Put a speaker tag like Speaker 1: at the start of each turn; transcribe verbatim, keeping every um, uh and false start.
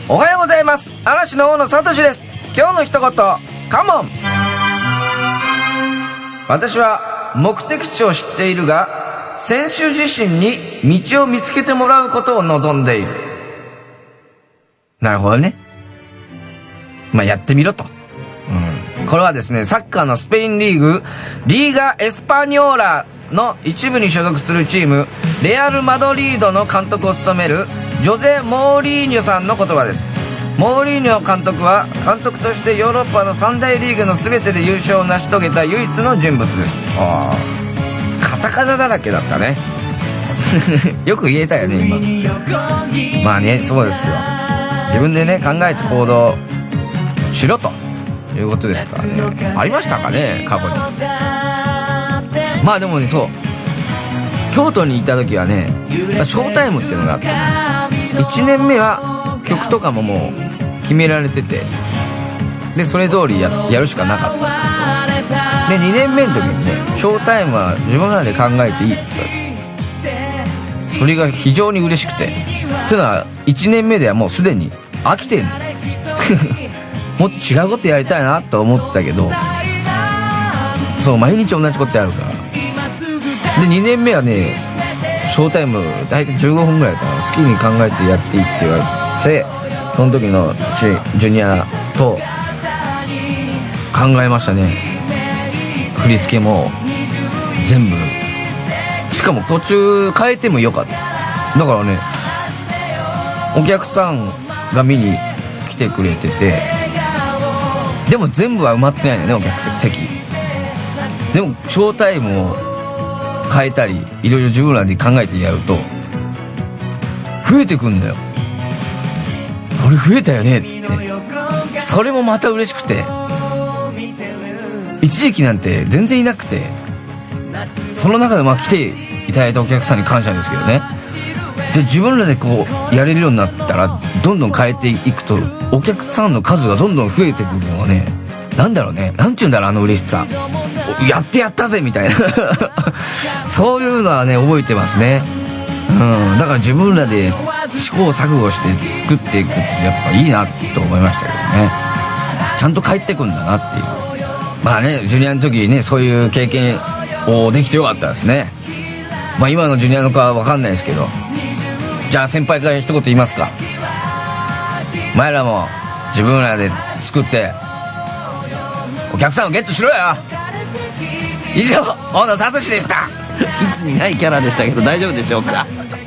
Speaker 1: おはようございます。嵐の大野聡です。今日の一言、カモン。私は目的地を知っているが、選手自身に道を見つけてもらうことを望んでいる。なるほどね。まあ、やってみろと。うん。これはですね、サッカーのスペインリーグ、リーガ・エスパニョーラの一部に所属するチーム、レアル・マドリードの監督を務めるジョゼ・モーリーニョさんの言葉です。モーリーニョ監督は監督としてヨーロッパの三大リーグの全てで優勝を成し遂げた唯一の人物です。ああ。カタカナだらけだったね。よく言えたよね今。まあね、そうですよ。自分でね考えて行動しろということですからね。ありましたかね過去に。まあでもね、そう京都にいた時はね、ショータイムっていうのがあって、ね、いちねんめは曲とかももう決められてて、でそれ通り や, やるしかなかった。でにねんめの時にね、ショータイムは自分らで考えていいって言われて、それが非常に嬉しくて、っていうのはいちねんめではもうすでに飽きてんのもっと違うことやりたいなと思ってたけど、そう毎日同じことやるから。でにねんめはね、ショータイム大体じゅうごふんぐらいかな、好きに考えてやっていいって言われて、その時のジュニアと考えましたね。振り付けも全部、しかも途中変えてもよかった。だからね、お客さんが見に来てくれてて、でも全部は埋まってないんだよね、お客席。でもショータイムを変えたりいろいろ自分らで考えてやると増えてくんだよ。俺増えたよねっつって、それもまた嬉しくて、一時期なんて全然いなくて、その中でまあ来ていただいたお客さんに感謝ですけどね。で自分らでこうやれるようになったら、どんどん変えていくとお客さんの数がどんどん増えてくるのはね、なんだろうね、なんていうんだろう、あの嬉しさ、やってやったぜみたいなそういうのはね覚えてますね。うん、だから自分らで試行錯誤して作っていくってやっぱいいなと思いましたけどね。ちゃんと帰ってくんだなっていう。まあね、ジュニアの時ね、そういう経験をできてよかったですね。まあ今のジュニアの子は分かんないですけど、じゃあ先輩から一言言いますか。お前らも自分らで作ってお客さんをゲットしろよ。以上、大野聡でした。
Speaker 2: いつにないキャラでしたけど大丈夫でしょうか。